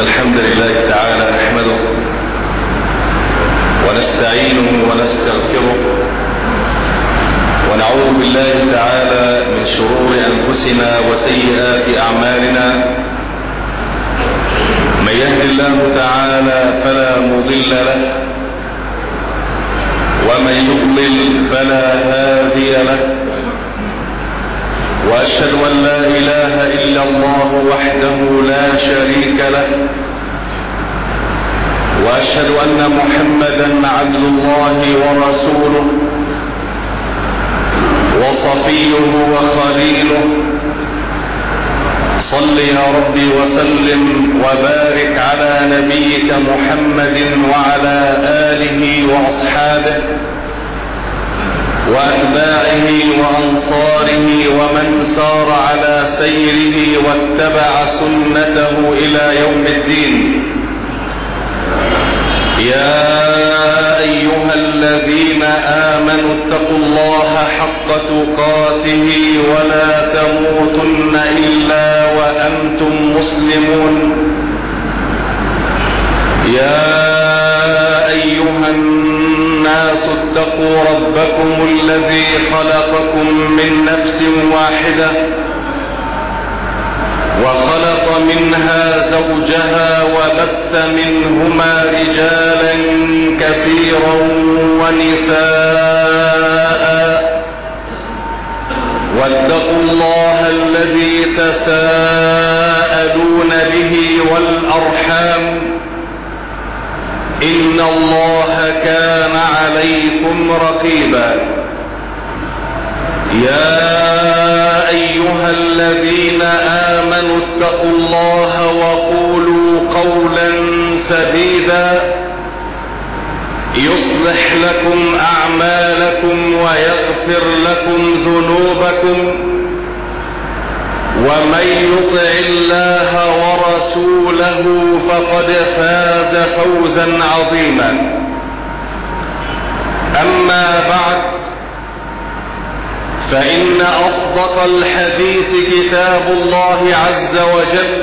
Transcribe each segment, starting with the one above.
الحمد لله تعالى نحمده ونستعينه ونستغفره ونعوذ بالله تعالى من شرور أنفسنا وسيئات أعمالنا. من يهد الله تعالى فلا مضل له ومن يضلل فلا هادي له، وأشهد أن لا إله إلا الله وحده لا شريك له، وأشهد أن محمدا عبد الله ورسوله وصفيه وخليله. صل يا ربي وسلم وبارك على نبيك محمد وعلى آله وأصحابه وأتباعه وأنصاره ومن سار على سيره واتبع سنته إلى يوم الدين. يا أيها الذين آمنوا اتقوا الله حق تقاته ولا تموتن إلا وأنتم مسلمون. يا أيها الناس اتقوا ربكم الذي خلقكم من نفس واحدة وخلق منها زوجها وبث منهما رجالا كثيرا ونساء، واتقوا الله الذي تساءلون به والأرحام إن الله كان عليكم رقيبا. يا أيها الذين آمنوا اتقوا الله وقولوا قولا سديدا يصلح لكم أعمالكم ويغفر لكم ذنوبكم، ومن يطع الله ورسوله فقد فاز فوزا عظيما. أما بعد، فإن أصدق الحديث كتاب الله عز وجل،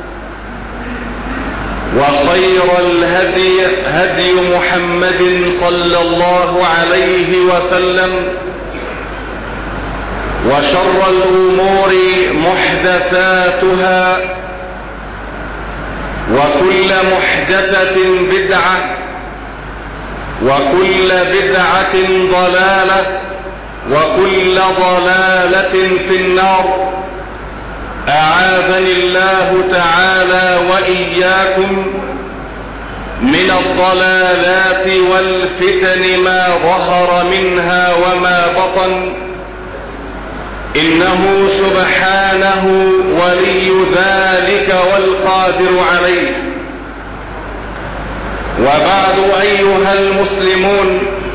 وخير الهدي هدي محمد صلى الله عليه وسلم، وشر الأمور محدثاتها، وكل محدثة بدعة، وكل بدعة ضلالة، وكل ضلالة في النار. أعاذني الله تعالى وإياكم من الضلالات والفتن ما ظهر منها وما بطن، إنه سبحانه ولي ذلك والقادر عليه. وبعد أيها المسلمون،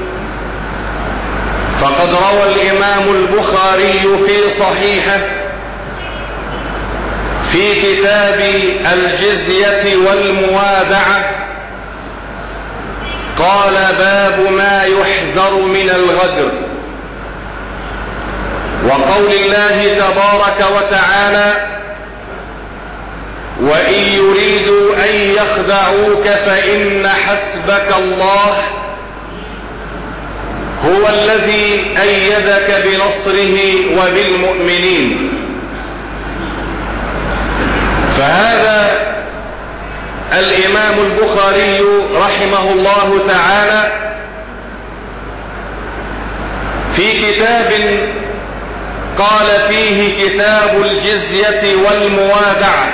فقد روى الإمام البخاري في صحيحه في كتاب الجزية والموادعة قال: باب ما يحذر من الغدر. وقول الله تبارك وتعالى: وإن يريدوا أن يخدعوك فإن حسبك الله هو الذي أيدك بنصره وبالمؤمنين. فهذا الإمام البخاري رحمه الله تعالى في كتاب قال فيه كتاب الجزية والموادعة،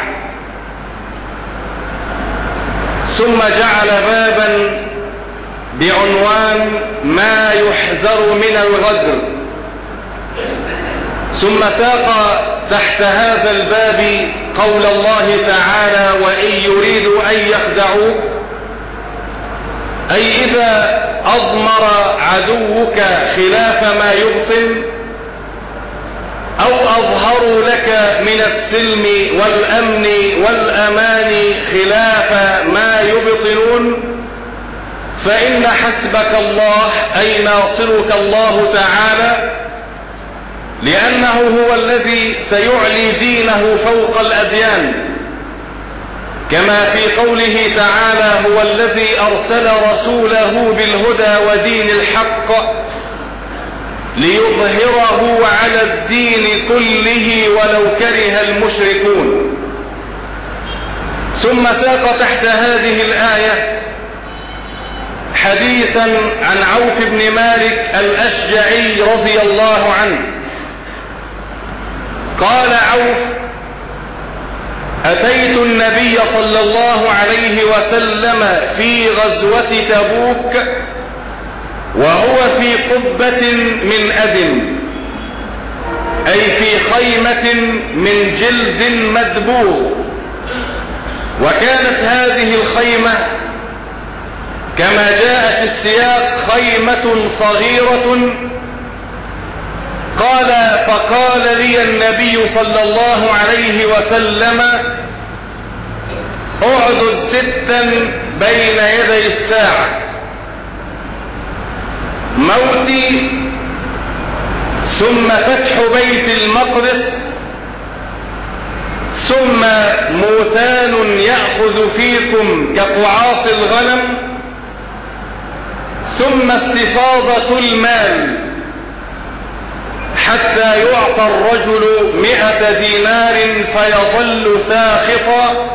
ثم جعل بابا بعنوان ما يحذر من الغدر، ثم ساق تحت هذا الباب قول الله تعالى: وإن يريدوا أن يخدعوك، أي إذا أضمر عدوك خلاف ما يبطن، أو أظهروا لك من السلم والأمن والأمان خلاف ما يبطنون، فإن حسبك الله أي ناصرك الله تعالى، لأنه هو الذي سيعلي دينه فوق الأديان، كما في قوله تعالى: هو الذي أرسل رسوله بالهدى ودين الحق ليظهره على الدين كله ولو كره المشركون. ثم ساق تحت هذه الآية حديثا عن عوف بن مالك الأشجعي رضي الله عنه. قال عوف: أتيت النبي صلى الله عليه وسلم في غزوة تبوك وهو في قبة من أدم، أي في خيمة من جلد مدبوغ، وكانت هذه الخيمة كما جاء في السياق خيمة صغيرة. قال: فقال لي النبي صلى الله عليه وسلم: اعدد 6 بين يدي الساعة: موتي، ثم فتح بيت المقدس، ثم موتان يأخذ فيكم كقعاص الغنم، ثم استفاضة المال حتى يعطى الرجل 100 دينار فيظل ساخطا،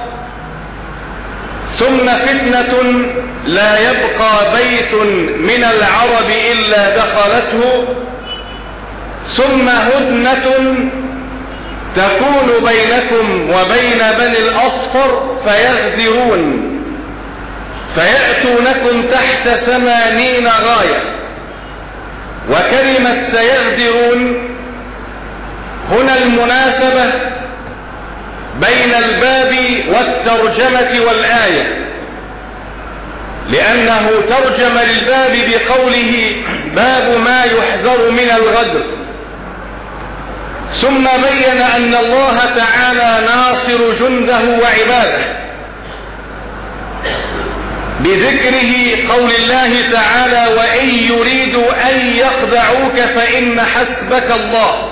ثم فتنة لا يبقى بيت من العرب إلا دخلته، ثم هدنة تكون بينكم وبين بني الأصفر فيغدرون فيأتونكم تحت 80 غاية. وكلمة سيغدرون هنا المناسبة بين الباب والترجمة والآية، لأنه ترجم للباب بقوله: باب ما يحذر من الغدر، ثم بين أن الله تعالى ناصر جنده وعباده بذكره قول الله تعالى: وإن يريدوا أن يخدعوك فإن حسبك الله.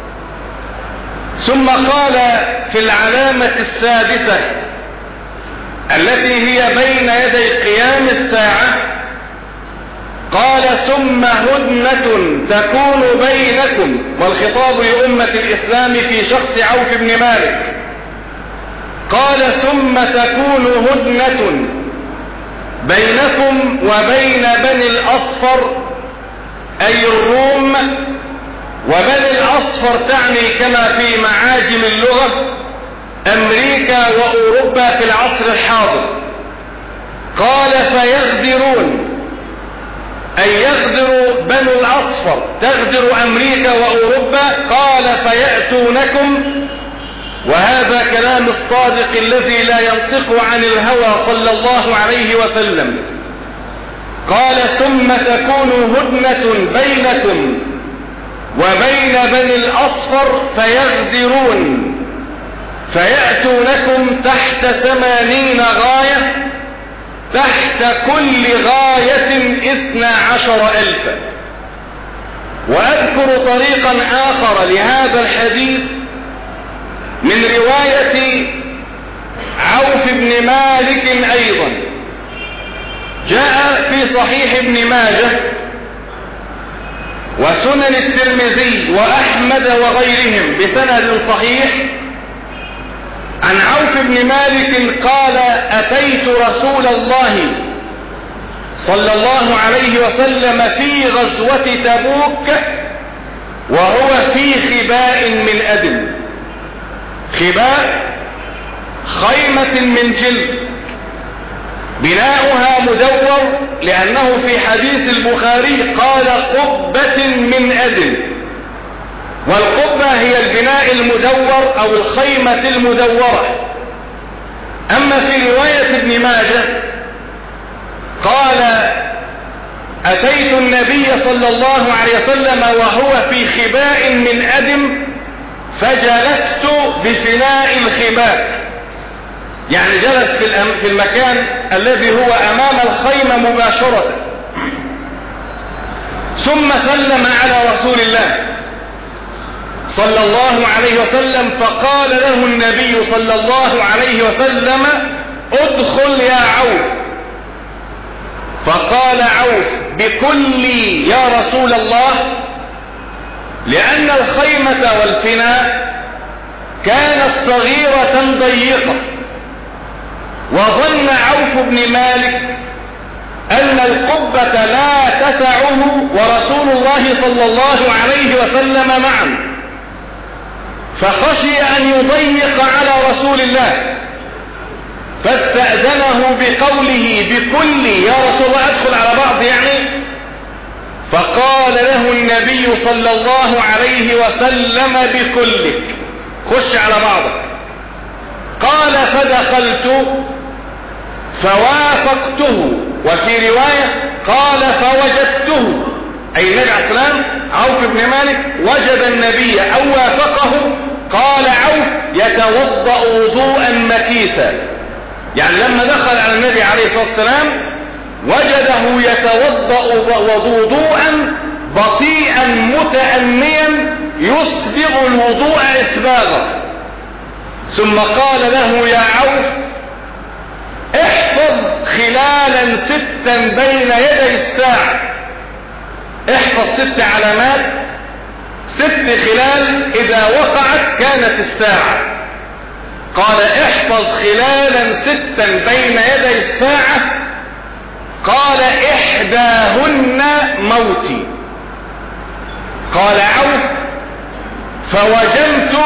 ثم قال في العلامة السادسة التي هي بين يدي قيام الساعة، قال: ثم هدنة تكون بينكم، والخطاب لأمة الإسلام في شخص عوف بن مالك. قال: ثم تكون هدنة بينكم وبين بني الأصفر، أي الروم. وبني الأصفر تعني كما في معاجم اللغة أمريكا وأوروبا في العصر الحاضر. قال: فيغدرون، أي يغدر بنو الأصفر، تغدر أمريكا وأوروبا. قال: فيأتونكم، وهذا كلام الصادق الذي لا ينطق عن الهوى صلى الله عليه وسلم. قال: ثم تكون هدنة بينكم وبين بني الأصفر فيغدرون فيأتونكم تحت 80 غاية، تحت كل غاية 12,000. وأذكر طريقا آخر لهذا الحديث من رواية عوف بن مالك أيضا، جاء في صحيح ابن ماجه وسنن الترمذي وأحمد وغيرهم بسند صحيح عن عوف بن مالك قال: أتيت رسول الله صلى الله عليه وسلم في غزوة تبوك وهو في خباء من أدم. خباء خيمة من جلد، بناؤها مدور، لأنه في حديث البخاري قال: قبة من أدم، والقبة هي البناء المدور أو الخيمة المدورة. أما في رواية ابن ماجه قال: أتيت النبي صلى الله عليه وسلم وهو في خباء من أدم فجلست بفناء الخباء، يعني جلس في المكان الذي هو أمام الخيمة مباشرة، ثم سلم على رسول الله صلى الله عليه وسلم، فقال له النبي صلى الله عليه وسلم: ادخل يا عوف. فقال عوف بكلي يا رسول الله، لأن الخيمة والفناء كانت صغيرة ضيقة، وظن عوف بن مالك أن القبة لا تسعه ورسول الله صلى الله عليه وسلم معا، فخشي أن يضيق على رسول الله، فاستأذنه بقوله بكلي يا رسول الله، أدخل على بعض يعني. فقال له النبي صلى الله عليه وسلم بكلك، خش على بعضك. قال فدخلت فوافقته، وفي رواية قال فوجدته، أي النبي عليه السلام عوف بن مالك وجد النبي أو وافقه. قال عوف يتوضأ وضوءا مكيسا، يعني لما دخل على النبي عليه الصلاة والسلام وجده يتوضأ وضوءا بطيئا متأنيا يسبغ الوضوء إسباغا. ثم قال له يا عوف احفظ خلالا 6 بين يدي الساعة، احفظ 6 علامات، 6 خلال إذا وقعت كانت الساعة. قال احفظ خلالا 6 بين يدي الساعة. قال إحداهن موتي. قال عوف فوجمت،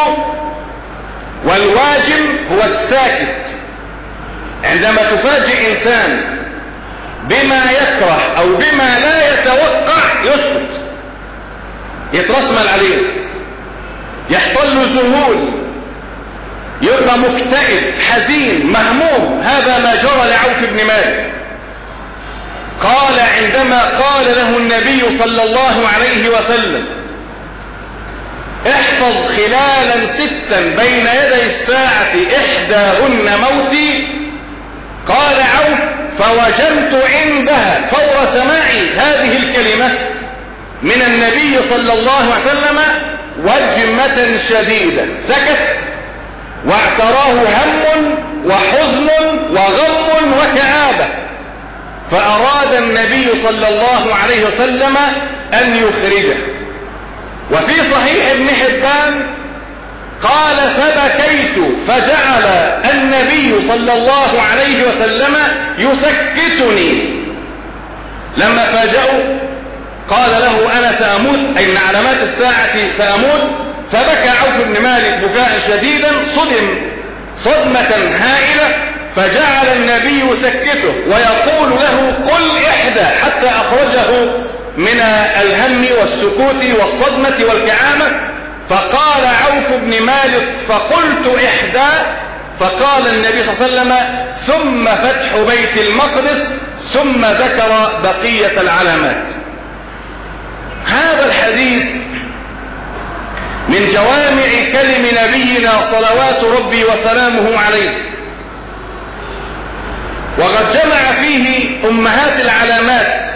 والواجم هو الساكت، عندما تفاجئ إنسان بما يكره أو بما لا يتوقع يسكت، يترسمل عليه، يحصل له ذهول، يبقى مكتئب حزين مهموم. هذا ما جرى لعوف بن مالك. قال عندما قال له النبي صلى الله عليه وسلم احفظ خلالا 6 بين يدي الساعة إحداهن موتي، قال عوف فوجمت عندها فور سماعي هذه الكلمة من النبي صلى الله عليه وسلم وجمة شديدة، سكت واعتراه هم وحزن وغم وكآبة، فأراد النبي صلى الله عليه وسلم أن يخرجه. وفي صحيح ابن حبان قال فبكيت فجعل النبي صلى الله عليه وسلم يسكتني. لما فاجأوا قال له أنا سأموت، أي من علامات الساعة سأموت. فبكى عوف بن مالك بكاء شديدا، صدم صدمة هائلة، فجعل النبي يسكته ويقول له قل إحدى، حتى أخرجه من الهم والسكوت والصدمة والكعامة. فقال عوف بن مالك فقلت إحدى، فقال النبي صلى الله عليه وسلم ثم فتح بيت المقدس، ثم ذكر بقية العلامات. هذا الحديث من جوامع كلم نبينا صلوات ربي وسلامه عليه، وقد جمع فيه أمهات العلامات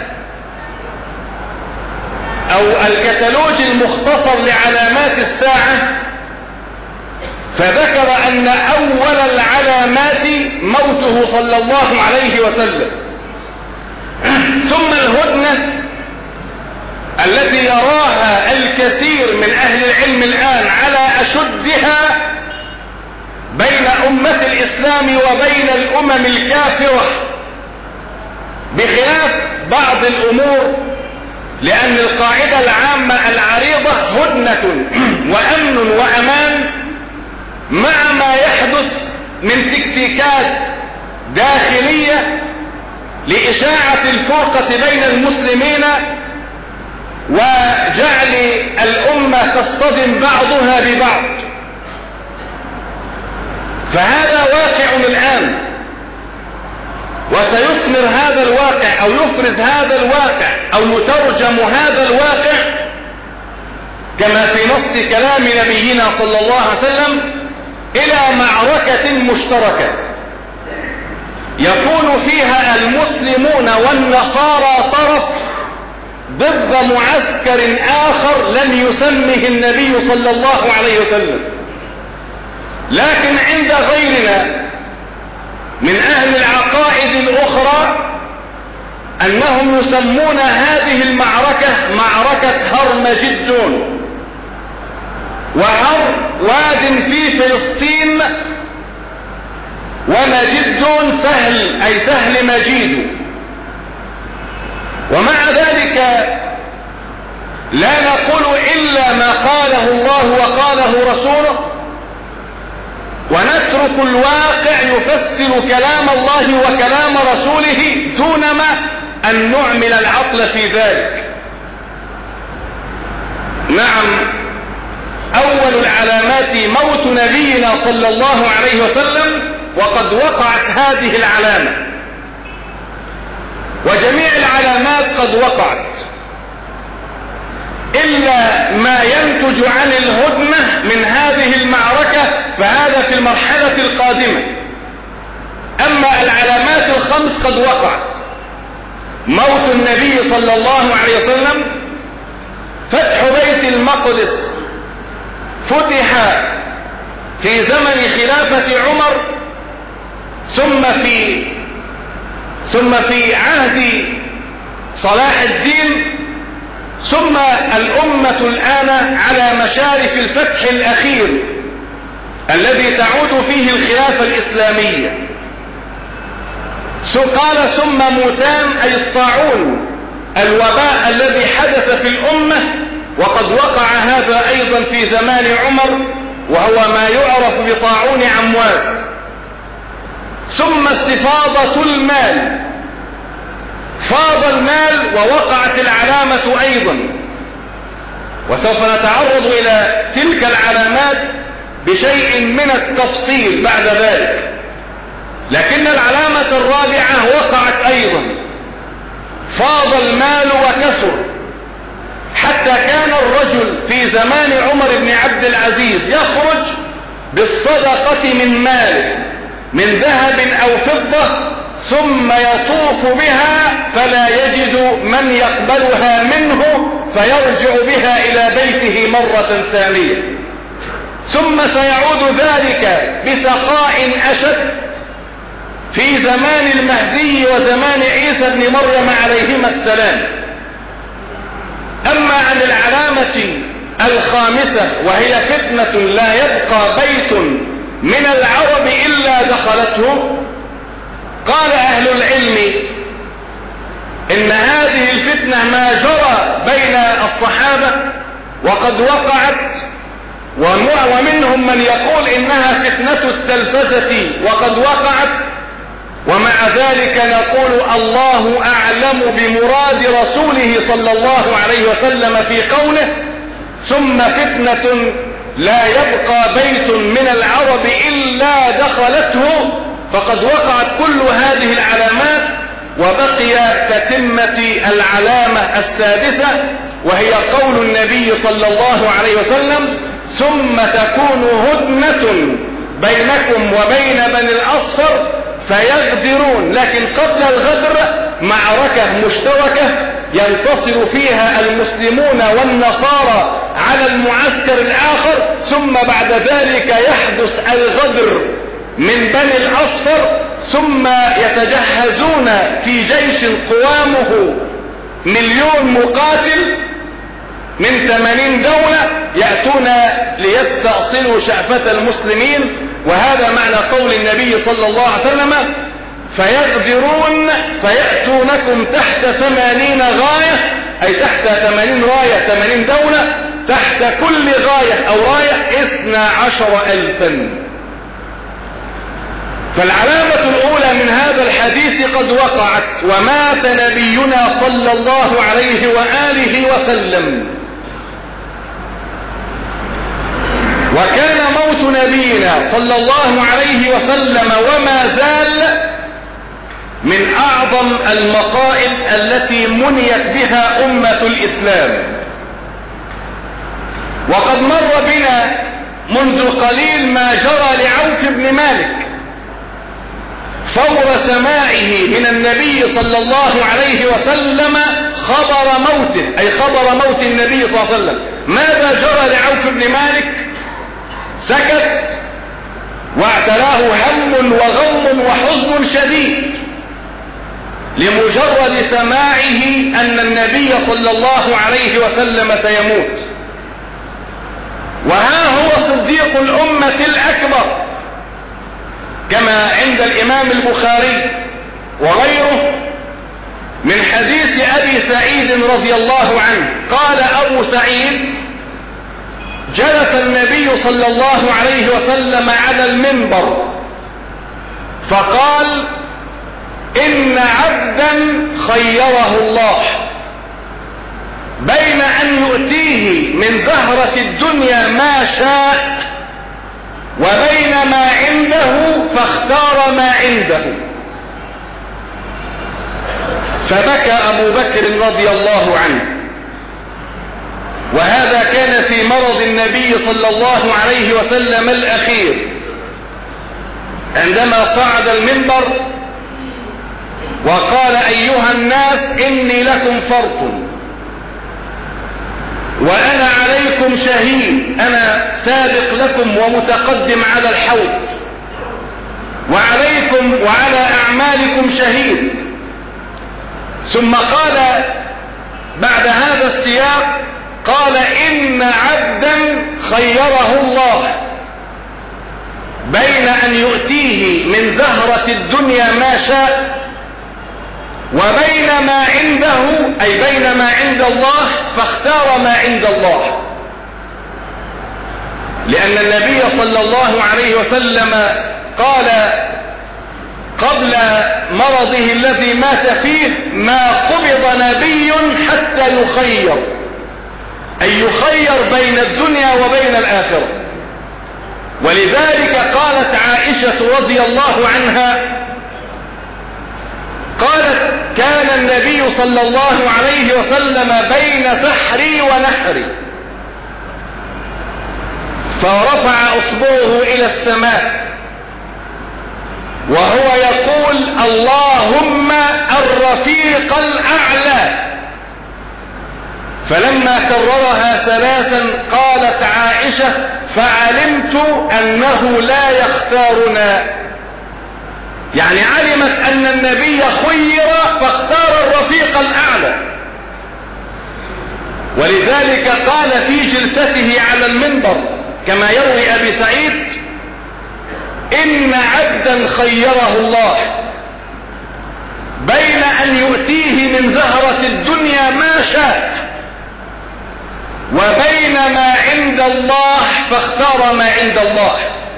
أو الكتالوج المختصر لعلامات الساعة، فذكر أن أول العلامات موته صلى الله عليه وسلم، ثم الهدنة التي يراها الكثير من أهل العلم الآن على أشدها بين أمة الإسلام وبين الأمم الكافرة، بخلاف بعض الأمور، لأن القاعدة العامة العريضة هدنة وأمن وأمان، مع ما يحدث من تكتيكات داخلية لإشاعة الفرقة بين المسلمين وجعل الأمة تصطدم بعضها ببعض. فهذا واقع الآن، وسيثمر هذا الواقع أو يفرز هذا الواقع أو يترجم هذا الواقع كما في نص كلام نبينا صلى الله عليه وسلم إلى معركة مشتركة يكون فيها المسلمون والنصارى طرف ضد معسكر آخر لم يسمه النبي صلى الله عليه وسلم. لكن عند غيرنا من أهل أنهم يسمون هذه المعركة معركة هرمجدون، وهر واد في فلسطين، ومجد سهل أي سهل مجيد. ومع ذلك لا نقول إلا ما قاله الله وقاله رسوله، ونترك الواقع يفسر كلام الله وكلام رسوله دونما أن نعمل العقل في ذلك. نعم، أول العلامات موت نبينا صلى الله عليه وسلم، وقد وقعت هذه العلامة، وجميع العلامات قد وقعت إلا ما ينتج عن الهدنة من هذه المعركة، فهذا في المرحلة القادمة. أما العلامات الخمس قد وقعت: موت النبي صلى الله عليه وسلم، فتح بيت المقدس فتح في زمن خلافة عمر، ثم في عهد صلاح الدين، ثم الأمة الآن على مشارف الفتح الأخير الذي تعود فيه الخلافة الإسلامية. قال ثم موتان أي الطاعون، الوباء الذي حدث في الأمة، وقد وقع هذا أيضا في زمان عمر، وهو ما يعرف بطاعون عمواس. ثم استفاضة المال، فاض المال ووقعت العلامة أيضا، وسوف نتعرض إلى تلك العلامات بشيء من التفصيل بعد ذلك. لكن العلامة الرابعة وقعت أيضا: فاض المال وكسر، حتى كان الرجل في زمان عمر بن عبد العزيز يخرج بالصدقة من ماله من ذهب أو فضة، ثم يطوف بها فلا يجد من يقبلها منه، فيرجع بها إلى بيته مرة ثانية. ثم سيعود ذلك بسخاء أشد في زمان المهدي وزمان عيسى بن مريم عليهما السلام. أما عن العلامة الخامسة، وهي فتنة لا يبقى بيت من العرب إلا دخلته، قال أهل العلم إن هذه الفتنة ما جرى بين الصحابة وقد وقعت، ومنهم من يقول إنها فتنة التلفزة وقد وقعت، ومع ذلك نقول الله أعلم بمراد رسوله صلى الله عليه وسلم في قوله: ثم فتنة لا يبقى بيت من العرب إلا دخلته. فقد وقعت كل هذه العلامات، وبقي تتمة العلامة السادسة، وهي قول النبي صلى الله عليه وسلم: ثم تكون هدنة بينكم وبين بني الأصفر فيغدرون. لكن قبل الغدر معركة مشتركة ينتصر فيها المسلمون والنصارى على المعسكر الآخر، ثم بعد ذلك يحدث الغدر من بني الأصفر، ثم يتجهزون في جيش قوامه 1,000,000 مقاتل من 80 دولة، يأتون ليستأصلوا شأفة المسلمين. وهذا معنى قول النبي صلى الله عليه وسلم: فيغدرون فيأتونكم تحت 80 غاية، أي تحت 80 راية، 80 دولة، تحت كل غاية أو راية 12,000. فالعلامة الأولى من هذا الحديث قد وقعت، ومات نبينا صلى الله عليه وآله وسلم. وكان موت نبينا صلى الله عليه وسلم وما زال من أعظم المصائب التي منيت بها أمة الإسلام. وقد مر بنا منذ قليل ما جرى لعوف بن مالك فور سماعه من النبي صلى الله عليه وسلم خبر موته، أي خبر موت النبي صلى الله عليه وسلم. ماذا جرى لعوف بن مالك؟ سكت، واعتلاه هم وغم وحزن شديد، لمجرد سماعه أن النبي صلى الله عليه وسلم سيموت. وها هو صديق الأمة الأكبر كما عند الإمام البخاري وغيره من حديث أبي سعيد رضي الله عنه قال أبو سعيد: جلس النبي صلى الله عليه وسلم على المنبر فقال: إن عبدا خيره الله بين أن يؤتيه من زهرة الدنيا ما شاء وبين ما عنده فاختار ما عنده. فبكى أبو بكر رضي الله عنه، وهذا كان في مرض النبي صلى الله عليه وسلم الأخير، عندما صعد المنبر وقال: أيها الناس إني لكم فرط وأنا عليكم شهيد، أنا سابق لكم ومتقدم على الحوض، وعليكم وعلى أعمالكم شهيد. ثم قال بعد هذا السياق قال: إن عبدا خيره الله بين أن يؤتيه من زهرة الدنيا ما شاء وبين ما عنده، أي بين ما عند الله، فاختار ما عند الله. لأن النبي صلى الله عليه وسلم قال قبل مرضه الذي مات فيه: ما قبض نبي حتى يخير، أي يخير بين الدنيا وبين الآخرة. ولذلك قالت عائشة رضي الله عنها قالت: كان النبي صلى الله عليه وسلم بين سحري ونحري فرفع أصبعه إلى السماء وهو يقول: اللهم الرفيق الأعلى. فلما كررها ثلاثا قالت عائشة: فعلمت أنه لا يختارنا، يعني علمت أن النبي خير فاختار الرفيق الأعلى. ولذلك قال في جلسته على المنبر كما يروي أبي سعيد: إن عبدا خيره الله بين أن يؤتيه من زهرة الدنيا ما شاء وبين ما عند الله فاختار ما عند الله.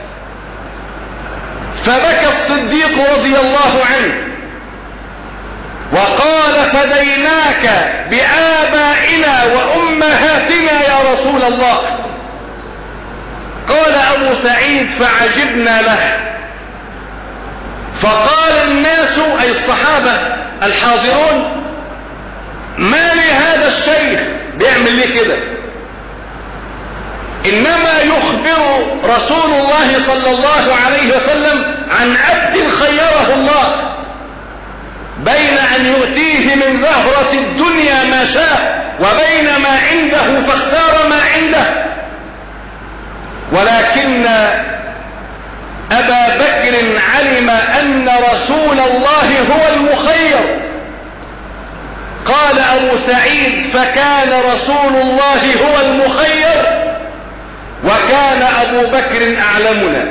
فبكى الصديق رضي الله عنه وقال: فديناك بآبائنا وأمهاتنا يا رسول الله. قال أبو سعيد: فعجبنا له. فقال الناس، أي الصحابة الحاضرون: ما لهذا الشيخ بيعمل ليه كده؟ إنما يخبر رسول الله صلى الله عليه وسلم عن عبد خيره الله بين أن يؤتيه من زهرة الدنيا ما شاء وبين ما عنده فاختار ما عنده. ولكن أبا بكر علم أن رسول الله هو المخير. قال أبو سعيد: فكان رسول الله هو المخير وكان أبو بكر أعلمنا.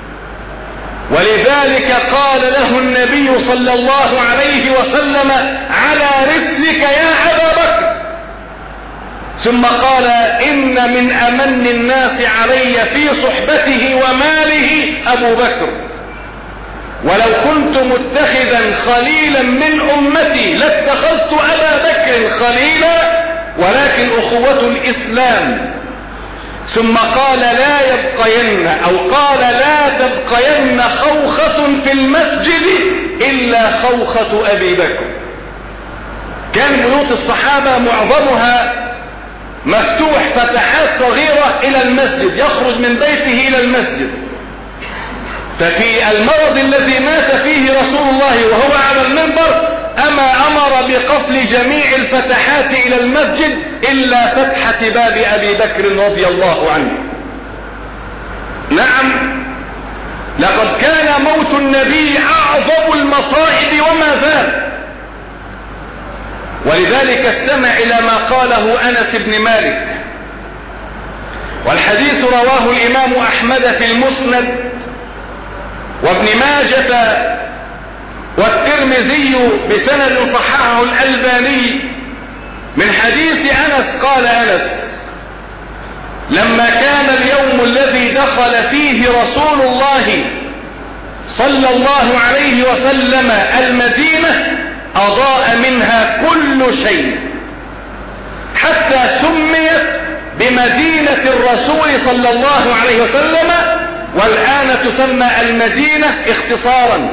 ولذلك قال له النبي صلى الله عليه وسلم: على رسلك يا أبا بكر. ثم قال: إن من أمن الناس علي في صحبته وماله أبو بكر، ولو كنت متخذا خليلا من أمتي لاتخذت أبا بكر خليلا، ولكن أخوة الإسلام. ثم قال: لا يبقين، أو قال: لا تبقين خوخة في المسجد إلا خوخة أبي بكر. كان بيوت الصحابة معظمها مفتوح فتحات صغيرة إلى المسجد، يخرج من بيته إلى المسجد. ففي المرض الذي مات فيه رسول الله وهو على المنبر أمر بقفل جميع الفتحات إلى المسجد إلا فتحة باب أبي بكر رضي الله عنه. نعم، لقد كان موت النبي أعظم المصائب وما زال، ولذلك استمع إلى ما قاله أنس بن مالك، والحديث رواه الإمام أحمد في المسند وابن ماجة والترمذي بسند صححه الألباني من حديث أنس. قال أنس: لما كان اليوم الذي دخل فيه رسول الله صلى الله عليه وسلم المدينة أضاء منها كل شيء، حتى سميت بمدينة الرسول صلى الله عليه وسلم، والآن تسمى المدينة اختصارا.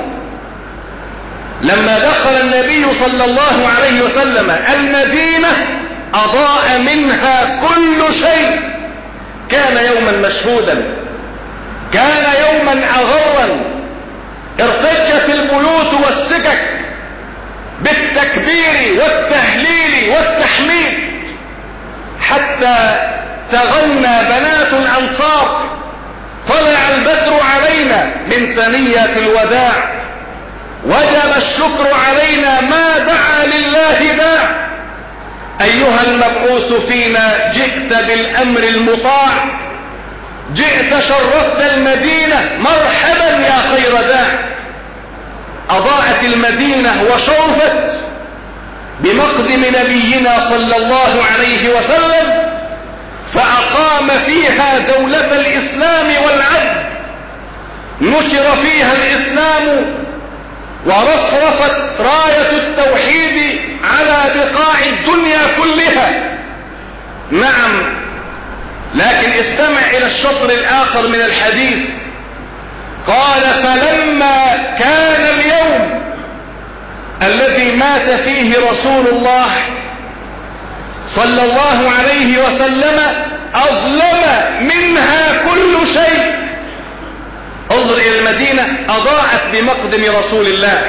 لما دخل النبي صلى الله عليه وسلم المدينة أضاء منها كل شيء. كان يوما مشهودا، كان يوما أغرا، ارتجت البيوت والسكك بالتكبير والتهليل والتحميد، حتى تغنى بنات الأنصار: طلع البدر علينا من ثنيات الوداع، وجب الشكر علينا ما دعا لله داع. أيها المبعوث فينا جئت بالأمر المطاع، جئت شرفت المدينة، مرحبا يا خير داع. أضاءت المدينة وشرفت بمقدم نبينا صلى الله عليه وسلم، فأقام فيها دولة الإسلام والعدل، نشر فيها الإسلام ورصرفت راية التوحيد على بقاع الدنيا كلها. نعم، لكن استمع إلى الشطر الآخر من الحديث. قال: فلما كان اليوم الذي مات فيه رسول الله صلى الله عليه وسلم أظلم منها كل شيء. انظر إلى المدينة أضاءت بمقدم رسول الله،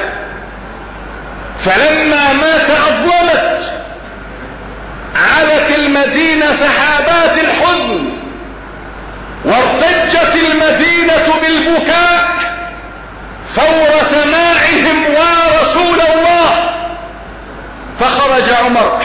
فلما مات أظلمت، علت المدينة سحابات الحزن، وارتجت المدينة بالبكاء فور سماعهم ورسول الله. فخرج عمر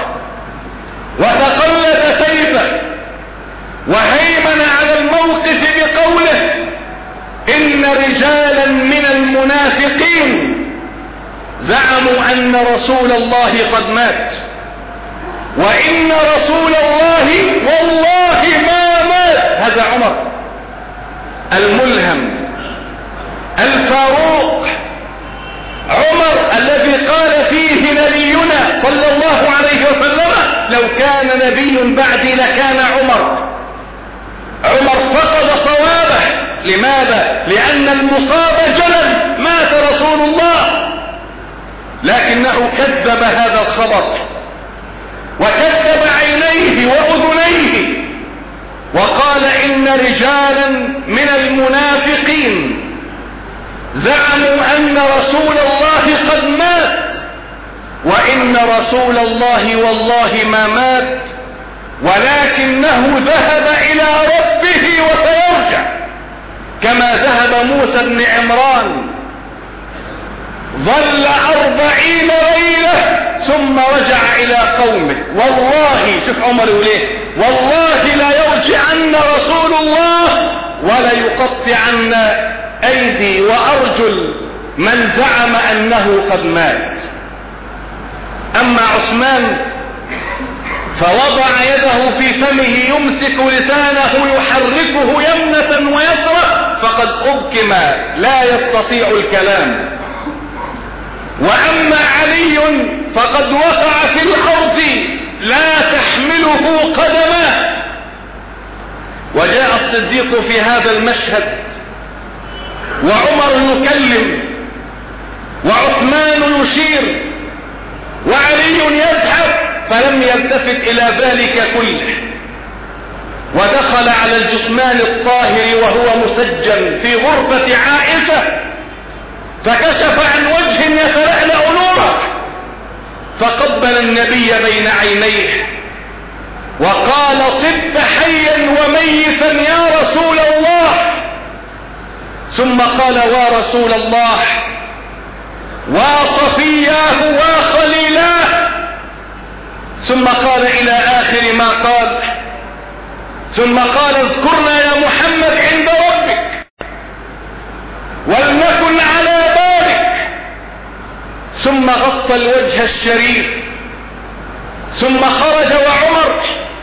وتقلد سيفه وهيمن على الموقف بقوله: إن رجالا من المنافقين زعموا أن رسول الله قد مات، وإن رسول الله والله ما مات. هذا عمر الملهم الفاروق، عمر الذي قال فيه نبينا صلى الله عليه وسلم: لو كان نبي بعدي لكان عمر. عمر فقد صوابه. لماذا؟ لأن المصاب جلل، مات رسول الله، لكنه كذب هذا الخبر وكذب عينيه وأذنيه، وقال: إن رجالا من المنافقين زعموا أن رسول الله قد مات، وإن رسول الله والله ما مات، ولكنه ذهب إلى ربه وسيرجع، كما ذهب موسى بن عمران، ظل 40 ليلة ثم رجع إلى قومه. والله، شوف عمر يقول ايه: والله لا يرجعن رسول الله ولا يقطعن أيدي وأرجل من زعم أنه قد مات. أما عثمان فوضع يده في فمه يمسك لسانه يحركه يمنة ويسرة، فقد أبكم لا يستطيع الكلام. وأما علي فقد وقع في الأرض لا تحمله قدماه. وجاء الصديق في هذا المشهد، وعمر يكلم، وعثمان يشير، وعلي يذهب، فلم يلتفت إلى ذلك كله، ودخل على الجثمان الطاهر وهو مسجل في غرفة عائشة، فكشف عن وجه يتلألأ نوره، فقبل النبي بين عينيه وقال: طب حيا وميتا يا رسول الله. ثم قال: ورسول الله، وصفياه وخليلاه، ثم قال إلى آخر ما قال، ثم قال اذكرنا يا محمد عند ربك ولنكن على بالك، ثم غطى الوجه الشريف، ثم خرج وعمر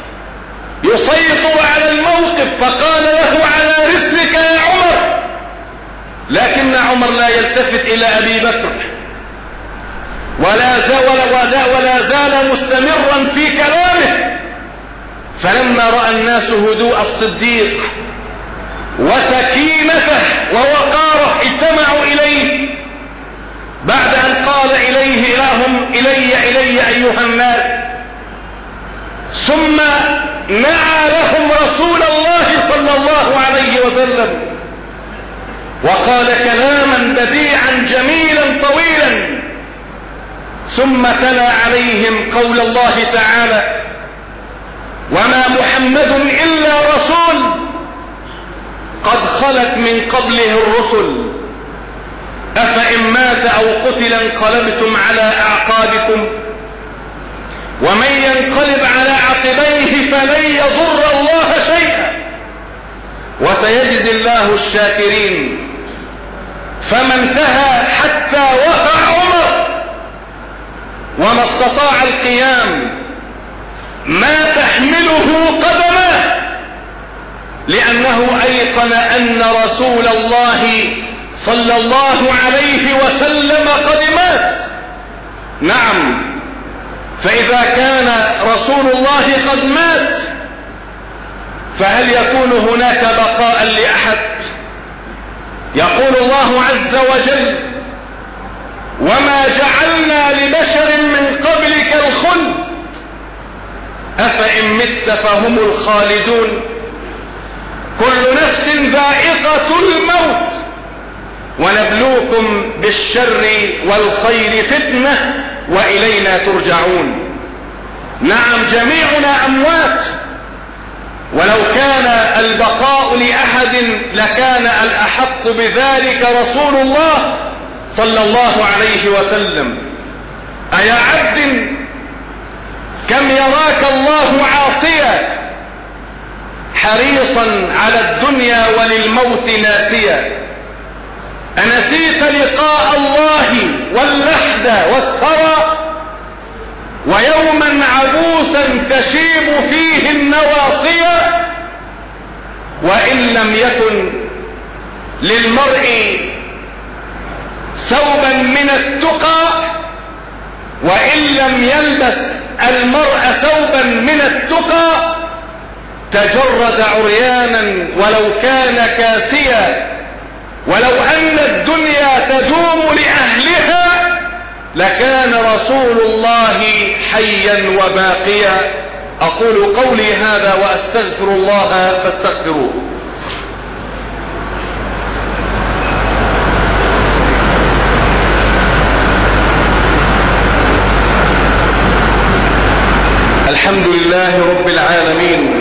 يسيطر على الموقف فقال له على رسلك يا عمر، لكن عمر لا يلتفت إلى أبي بكر ولا زال مستمرا في كلامه. فلما رأى الناس هدوء الصديق وسكينته ووقاره اجتمعوا إليه بعد أن قال إلي أيها الناس، ثم نعى لهم رسول الله صلى الله عليه وسلم وقال كلاما بديعا جميلا طويلا، ثم تلا عليهم قول الله تعالى: وما محمد إلا رسول قد خلت من قبله الرسل أفإن مات أو قتل انقلبتم على أعقابكم ومن ينقلب على عقبيه فلن يضر الله شيئا وسيجزي الله الشاكرين. فما انتهى حتى وقع عمر وما استطاع القيام ما تحمله قدمه، لأنه أيقن أن رسول الله صلى الله عليه وسلم قد مات. نعم، فإذا كان رسول الله قد مات فهل يكون هناك بقاء لأحد؟ يقول الله عز وجل: وما جعلنا لبشر من قبلك الخلد أفإن مت فهم الخالدون كل نفس ذائقة الموت ونبلوكم بالشر والخير فتنة وإلينا ترجعون. نعم، جميعنا أموات، ولو كان البقاء لأحد لكان الأحق بذلك رسول الله صلى الله عليه وسلم. أيا عبد كم يراك الله عاصيا حريصا على الدنيا وللموت ناسيا، أنسيت لقاء الله واللحد والثرى ويوما عبوسا تشيب فيه النواصية؟ وإن لم يكن للمرء ثوبا من التقى، وإن لم يلبس المرء ثوبا من التقى تجرد عريانا ولو كان كاسيا. ولو أن الدنيا تدوم لأهلها لكان رسول الله حيا وباقيا. أقول قولي هذا وأستغفر الله فاستغفروه. الحمد لله رب العالمين،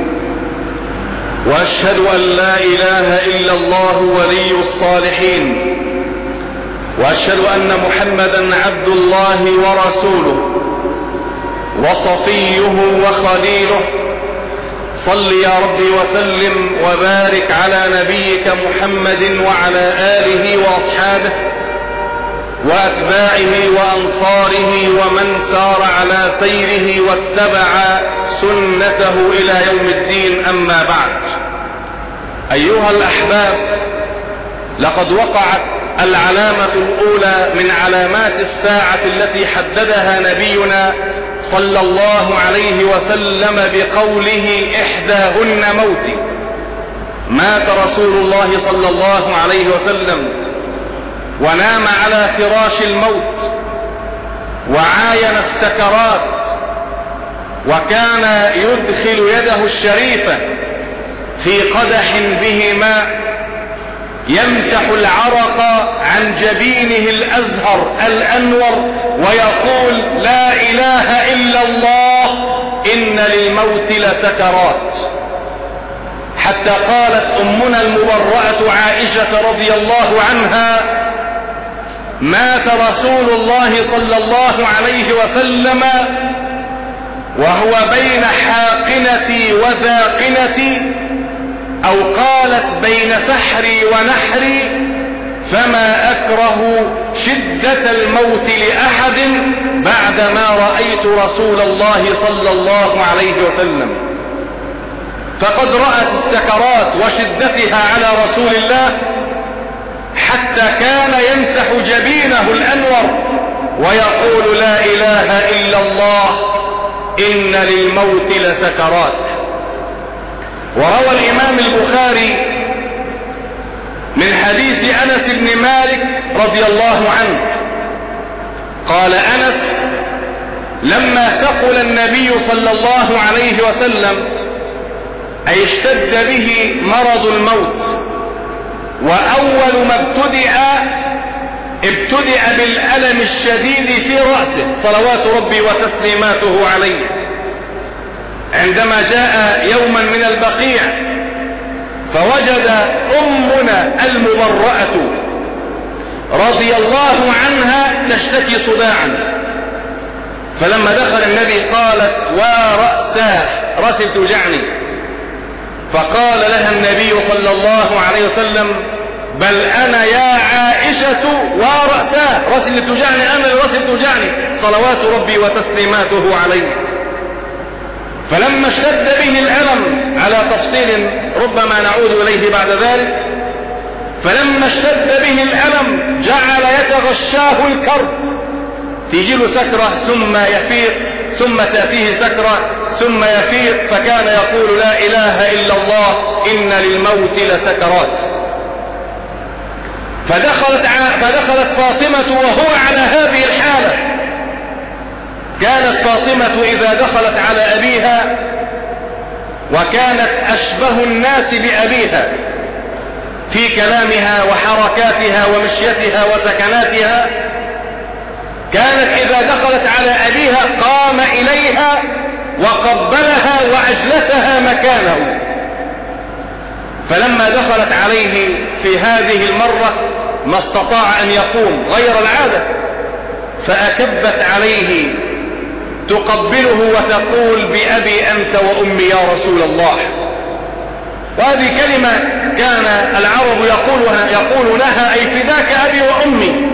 وأشهد أن لا إله إلا الله ولي الصالحين، وأشهد أن محمدا عبد الله ورسوله وصفيه وخليله. صل يا ربي وسلم وبارك على نبيك محمد وعلى آله وأصحابه وأتباعه وأنصاره ومن سار على سيره واتبع سنته إلى يوم الدين. أما بعد، أيها الأحباب، لقد وقعت العلامة الأولى من علامات الساعة التي حددها نبينا صلى الله عليه وسلم بقوله: إحداهن موتي. مات رسول الله صلى الله عليه وسلم ونام على فراش الموت وعاين السكرات، وكان يدخل يده الشريفة في قدح به ماء يمسح العرق عن جبينه الأزهر الأنور ويقول: لا إله إلا الله إن للموت لسكرات. حتى قالت أمنا المبرأة عائشة رضي الله عنها: مات رسول الله صلى الله عليه وسلم وهو بين حاقنتي وذاقنتي، أو قالت بين سحري ونحري، فما أكره شدة الموت لأحد بعدما رأيت رسول الله صلى الله عليه وسلم. فقد رأت السكرات وشدتها على رسول الله حتى كان يمسح جبينه الأنور ويقول: لا إله إلا الله، إن للموت لسكرات. وروى الإمام البخاري من حديث أنس بن مالك رضي الله عنه قال أنس: لما ثقل النبي صلى الله عليه وسلم، أي اشتد به مرض الموت، وأول ما ابتدأ بالألم الشديد في رأسه صلوات ربي وتسليماته عليه، عندما جاء يوما من البقيع فوجد أمنا المبرأة رضي الله عنها تشتكي صداعا، فلما دخل النبي قالت: ورأساه، رأسي توجعني. فقال لها النبي صلى الله عليه وسلم: بل أنا يا عائشة ورأساه، رأسي اللي توجعني، أنا اللي رأسي توجعني، صلوات ربي وتسليماته عليه. فلما اشتد به الألم، على تفصيل ربما نعود إليه بعد ذلك، فلما اشتد به الألم جعل يتغشاه الكرب، تيجيله سكرة ثم يفيق، ثم تأتيه سكرة ثم يفيق، فكان يقول: لا إله إلا الله، إن للموت لسكرات. فدخلت فاطمة وهو على هذه الحالة. كانت فاطمة إذا دخلت على أبيها، وكانت أشبه الناس بأبيها في كلامها وحركاتها ومشيتها وسكناتها، كانت إذا دخلت على أبيها قام إليها وقبلها وأجلسها مكانه. فلما دخلت عليه في هذه المرة ما استطاع أن يقوم غير العادة، فأكبت عليه تقبله وتقول: بأبي أنت وأمي يا رسول الله. وهذه كلمة كان العرب يقولونها: أي فداك أبي وأمي.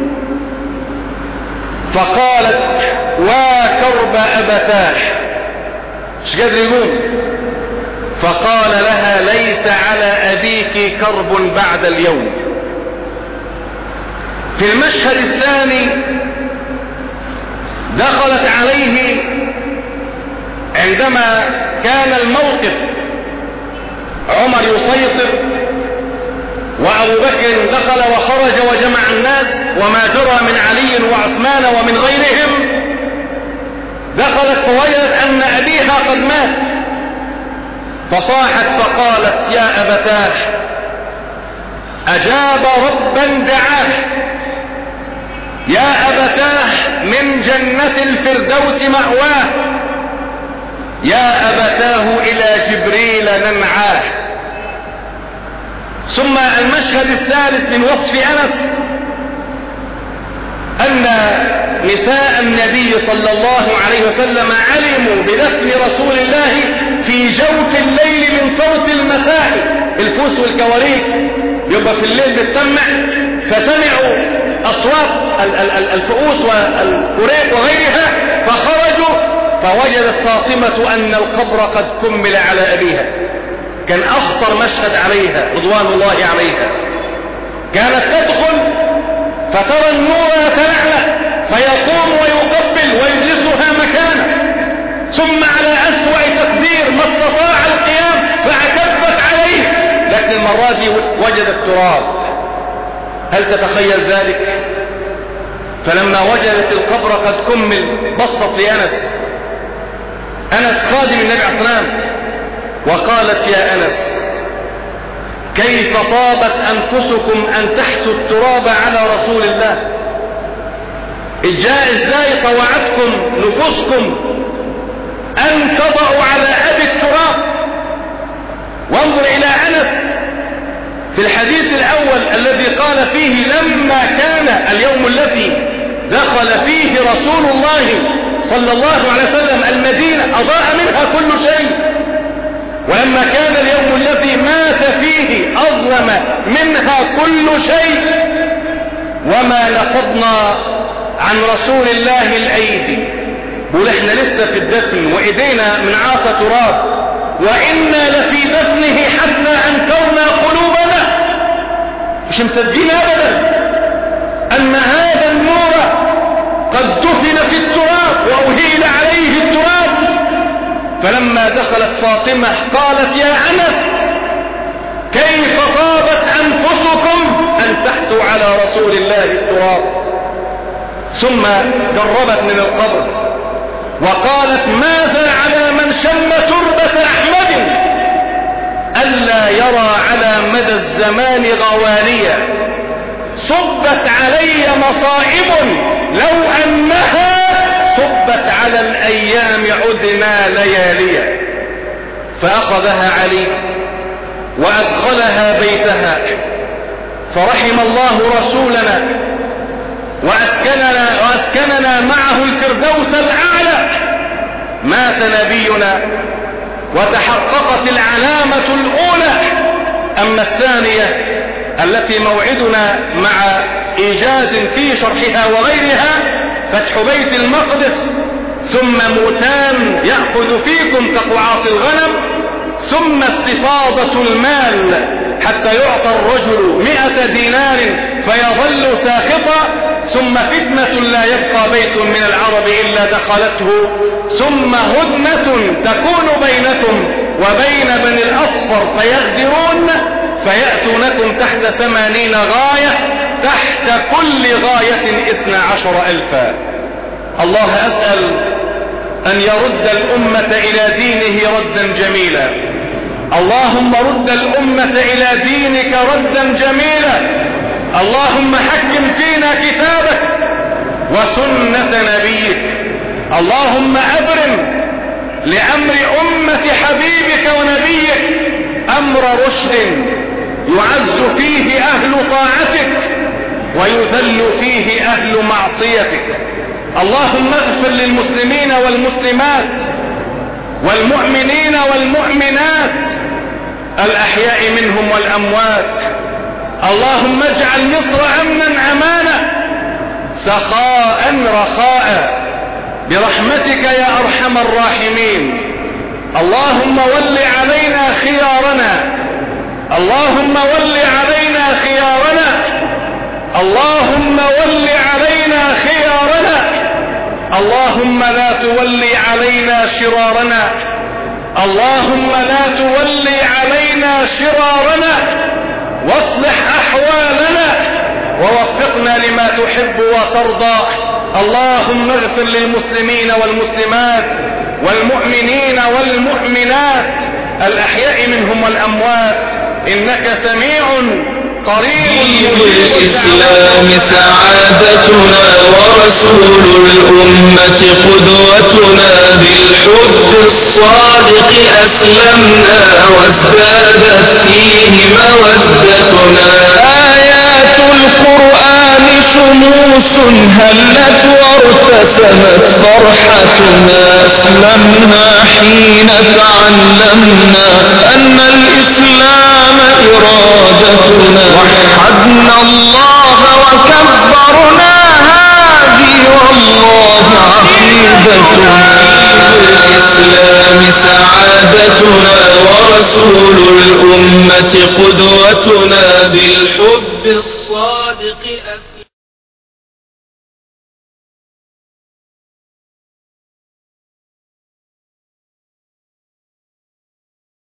فقالت: وكرب أبتاه، مش قادر يقول. فقال لها: ليس على أبيك كرب بعد اليوم. في المشهد الثاني دخلت عليه عندما كان الموقف عمر يسيطر وأبو بكر دخل وخرج وجمع الناس، وما جرى من علي وعثمان ومن غيرهم، دخلت فوجدت أن أبيها قد مات، فصاحت فقالت: يا أبتاه، أجاب ربا دعاه، يا أبتاه من جنة الفردوس مأواه، يا أبتاه إلى جبريل ننعاه. ثم المشهد الثالث من وصف أنس أن نساء النبي صلى الله عليه وسلم علموا بدفن رسول الله في جوف الليل من صوت المساء، الفوس والكواريك يبقى في الليل بتسمع، فسمعوا أصوات الفؤوس والكريك وغيرها، فخرجوا فوجدت فاطمة أن القبر قد كمل على أبيها. كان أخطر مشهد عليها رضوان الله عليها. كانت تدخل فترى النور يتلعلع فيقوم ويقبل ويجلسها مكانه، ثم على أسوأ تقدير ما استطاع القيام فاعتفت عليه، لكن المرة دي وجدت تراب. هل تتخيل ذلك؟ فلما وجدت القبر قد كمل بصت لأنس، أنس خادم النبي عليه الصلاة والسلام، وقالت: يا أنس، كيف طابت أنفسكم أن تحثوا التراب على رسول الله؟ إزاي طوعتكم نفوسكم أن تضعوا على أبي التراب؟ وانظر إلى أنس في الحديث الأول الذي قال فيه: لما كان اليوم الذي دخل فيه رسول الله صلى الله عليه وسلم المدينة أضاء منها كل شيء، ولما كان اليوم الذي مات فيه أظلم منها كل شيء. وما نفضنا عن رسول الله الأيدي، بقول احنا لسه في الدفن وإيدينا من عاصة تراب، وإنا لفي دفنه حتى أنكرنا قلوبنا، مش مصدقين أبدا أن هذا النور قد دفن في التراب وأهيل عليه التراب. فلما دخلت فاطمة قالت يا أنس كيف طابت أنفسكم أن تحثوا على رسول الله التراب. ثم جربت من القبر وقالت ماذا على من شم تربة أحمد ألا يرى على مدى الزمان غوانيا، صبت علي مصائب لو أنها صبت على الأيام عدنا لياليا. فأخذها علي وأدخلها بيتها، فرحم الله رسولنا وأسكننا معه الفردوس الأعلى. مات نبينا وتحققت العلامة الأولى. أما الثانية التي موعدنا مع إيجاز في شرحها وغيرها فتح بيت المقدس، ثم موتان يأخذ فيكم كقعاص الغنم، ثم استفاضة المال حتى يعطى الرجل 100 دينار فيظل ساخطا، ثم فتنة لا يبقى بيت من العرب إلا دخلته، ثم هدنة تكون بينكم وبين بني الأصفر فيغدرون فيأتونكم تحت 80 غاية، تحت كل غاية 12,000. الله أسأل أن يرد الأمة إلى دينه ردا جميلا. اللهم رد الأمة إلى دينك ردا جميلا. اللهم حكم فينا كتابك وسنة نبيك. اللهم أبرم لأمر أمة حبيبك ونبيك أمر رشد يعز فيه أهل طاعتك ويذل فيه أهل معصيتك. اللهم اغفر للمسلمين والمسلمات والمؤمنين والمؤمنات الأحياء منهم والأموات. اللهم اجعل مصر أمنا أمانا سخاء رخاء برحمتك يا أرحم الراحمين. اللهم ول علينا خيارنا، اللهم ول علينا خيارنا، اللهم ول علينا خيارنا، اللهم لا تولي علينا شرارنا، اللهم لا تولي علينا شرارنا، واصلح أحوالنا ووفقنا لما تحب وترضى. اللهم اغفر للمسلمين والمسلمات والمؤمنين والمؤمنات الأحياء منهم والأموات إنك سميع قريب. الإسلام سعادتنا ورسول الأمة قدوتنا، بالحب الصادق أسلمنا وازدادت فيه مودتنا. آيات القرآن شموس هلت وارتسمت فرحتنا، أسلمنا حين تعلمنا أن الإسلام إرادتنا، وحدنا الله وكبرنا هذه والله عقيدتنا. الإسلام سعادتنا ورسول الأمة قدوتنا، بالحب الصادق